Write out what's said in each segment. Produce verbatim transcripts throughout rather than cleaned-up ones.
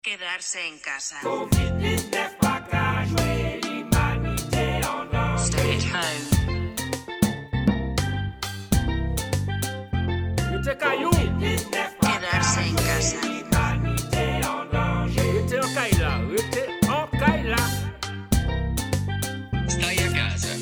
Quedarse en casa. covid dix-neuf pa ka jwe l'humanité en danger. Stay at home. Mete kayou. Quedarse en casa. L'humanité en danger. Mete en kaila, mete en kaila. Stai a casa.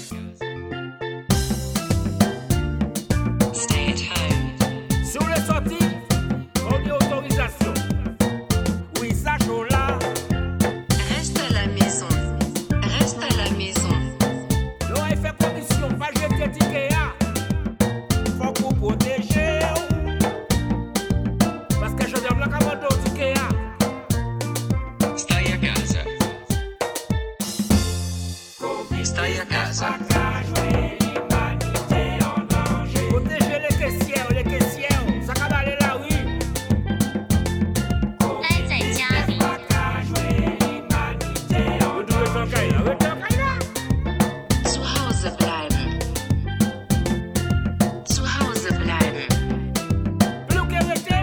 Stay at home. Sur les sorties, on dit autorisation. Oui, ça chaud là. Reste à la maison. Reste à la maison. L'on a fait commission, pas jeter ticket. Faut qu'on protéger. Parce que je donne la commande au ticket. Stai a casa. Stai a casa. Protéger les caissières, les caissières. Ça va aller là, oui. 待在家里， Vous devez faire caille là, vous devez faire caille là. Zu Hause bleiben. Zu Hause bleiben. Plus que rester,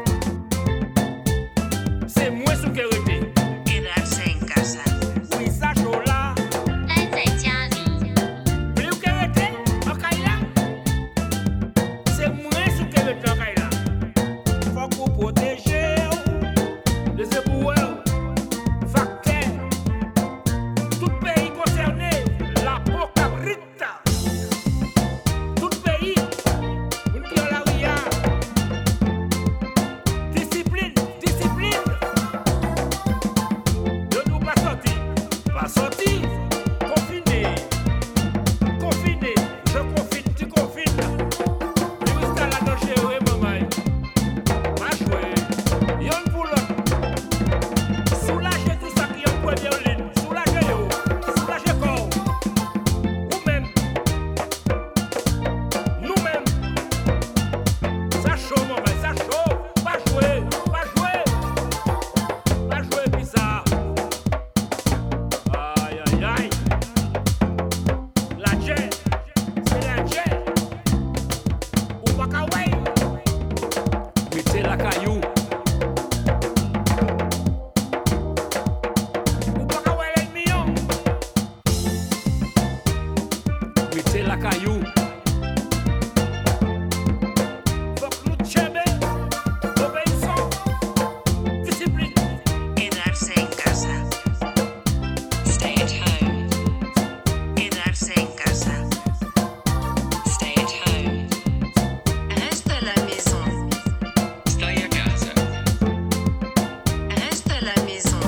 c'est moins sous que rester. Quedarse en casa. Oui, ça chaud là. 待在家里， Plus que rester, en caille là. C'est moins sous que rester en caille là. Faut qu'on protège les éboueurs, facteurs, tout pays concerné, la pocabrita. Tout pays, une qui a la ria. Discipline, discipline. Ne nous pas sortir, pas sortir, confiné, confiné, je confine, tu confines. Jusqu'à la noche, oui, maman. Pas jouer, yon pour l'autre. Soulagez tout ça qui est en première ligne. Soulagez yo, soulagez corps. Vous-même, nous-mêmes. Ça chaud, maman, ça chaud. Pas jouer, pas jouer. Pas jouer bizarre. Aïe, aïe, aïe. La jet, c'est la jet. Ou pas qu'à ouais. Mettez la caillou. Ou pas qu'à ouais l'ennemi, yo. Mettez la caillou. Faut que nous tchèbe, obéissons, discipline. Quedarse en casa. Stay at home. Quedarse en casa. Stay at home. Reste à la maison. Stai a casa. Reste à la maison.